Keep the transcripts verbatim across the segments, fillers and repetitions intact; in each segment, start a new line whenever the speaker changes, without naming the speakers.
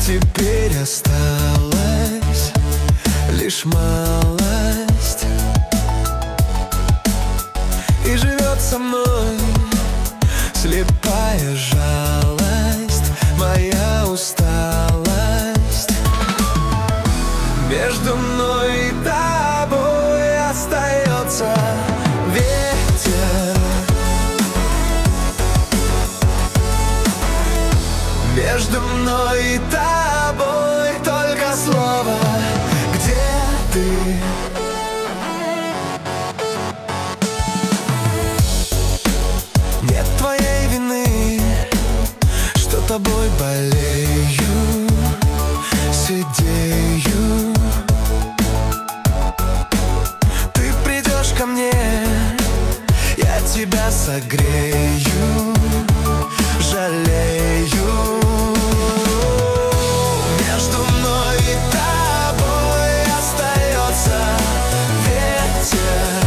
теперь осталась лишь малость, и живет со мной слепая жалость, моя усталость. Между мной и тобой остается ветер. Между мной и тобой только слово «Где ты?». Нет твоей вины, что тобой болею, сидею. Ты придешь ко мне, я тебя согрею, жалею. Между мной и тобой остается ветер.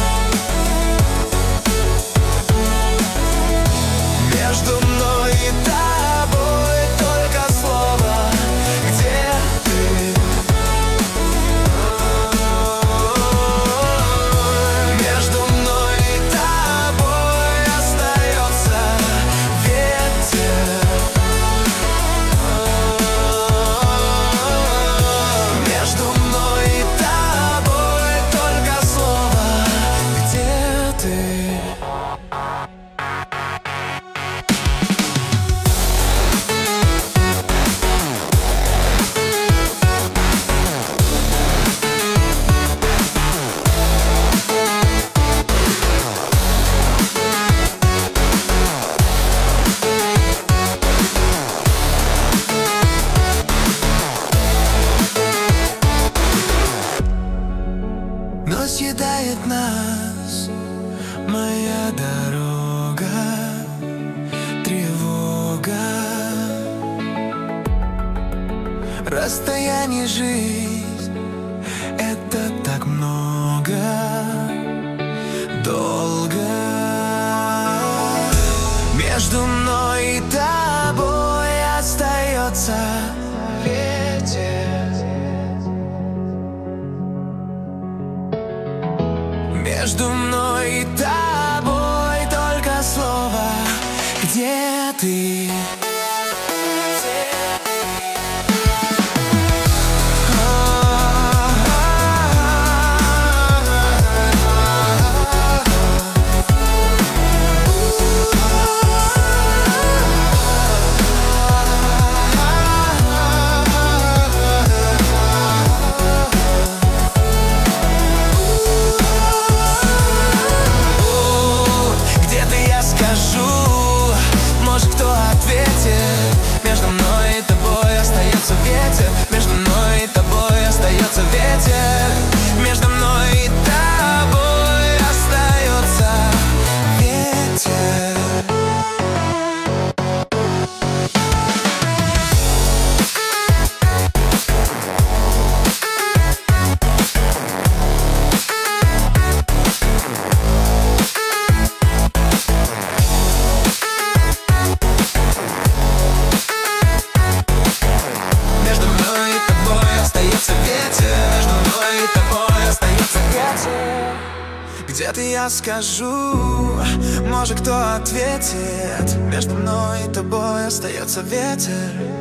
Между мной и тобой только слово «Где ты?». Между мной и тобой остается ветер. Между мной и тобой только слово «Где ты?». Но съедает нас моя дорога, тревога. Расстояние, жизнь — это так много, долго. Между мной и тобой остается ветер. Между мной и тобой только слово «Где ты?». Может, кто ответит? Между мной и тобой остается ветер. Между мной и тобой остается ветер. Между мной и тобой остается ветер. Где-то я скажу, может, кто ответит? Между мной и тобой остается ветер.